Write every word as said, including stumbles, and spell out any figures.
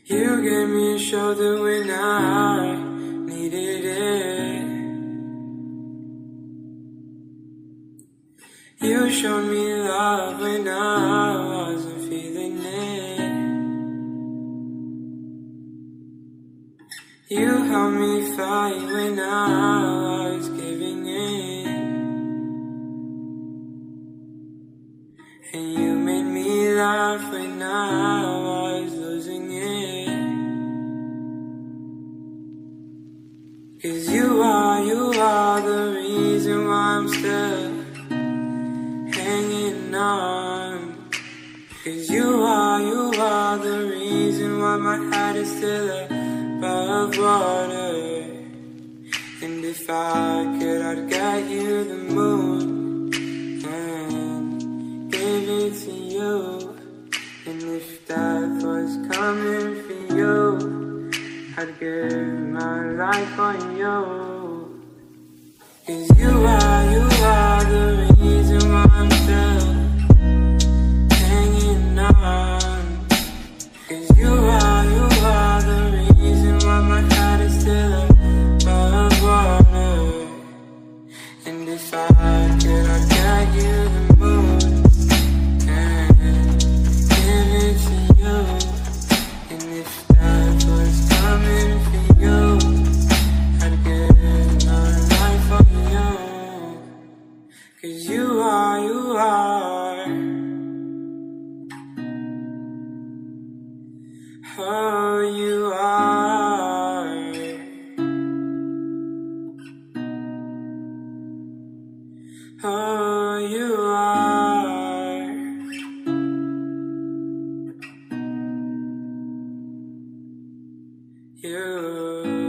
You gave me a shoulder when I needed it. You showed me love when I wasn't feeling it. You helped me fight when I was giving in. And you made me laugh when I was losing it. 'Cause you are, you are the reason why I'm still hanging on. 'Cause you are, you are the reason why my head is still above water. And if I could, I'd get you the moon and give it to you. And if death was coming for you, I'd give my life on you. 'Cause you are, you are the reason why I'm still hanging on. 'Cause you are, you are the reason why my heart is still above water. And if I could, I'd get you the moon and give it to you. And if that was coming for you, I'd give my life on you. 'Cause you are, you are, oh, you are, oh, you are, you